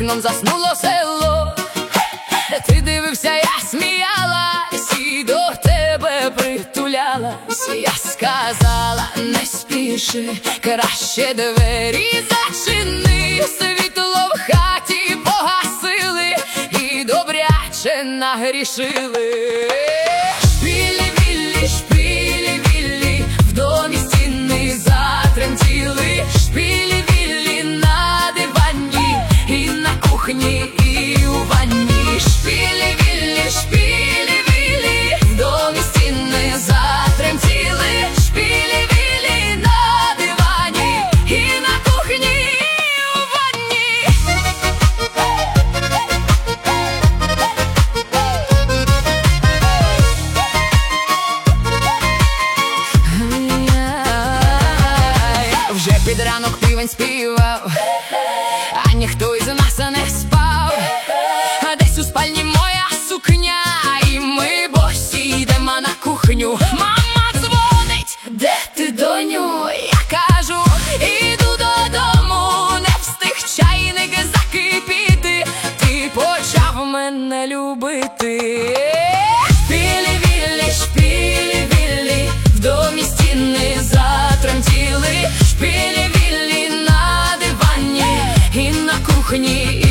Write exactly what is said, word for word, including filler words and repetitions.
вікном заснуло село. Ти дивився, я сміялась і до тебе притулялась. Я сказала, не спіши, краще двері зачини. Світло в хаті погасили і добряче нагрішили. Шпілі-віллі, шпілі-віллі, в домі стіни затремтіли. Шпілі-віллі на дивані і на кухні, і у ванні. Шпілі-віллі, шпілі-віллі, в домі стіни затремтіли. Шпілі-віллі на дивані і на кухні, і у ванні. Вже під ранок півень співав, а ніхто із нас не спав. Десь у спальні моя сукня, і ми босі йдемо на кухню. Мама дзвонить, де ти, доню? Я кажу, іду додому, не встиг чайник закипіти. Ти почав мене любити. Шпілі-віллі, шпілі-віллі, в домі стіни затремтіли. Шпілі-віллі на дивані і на кухні.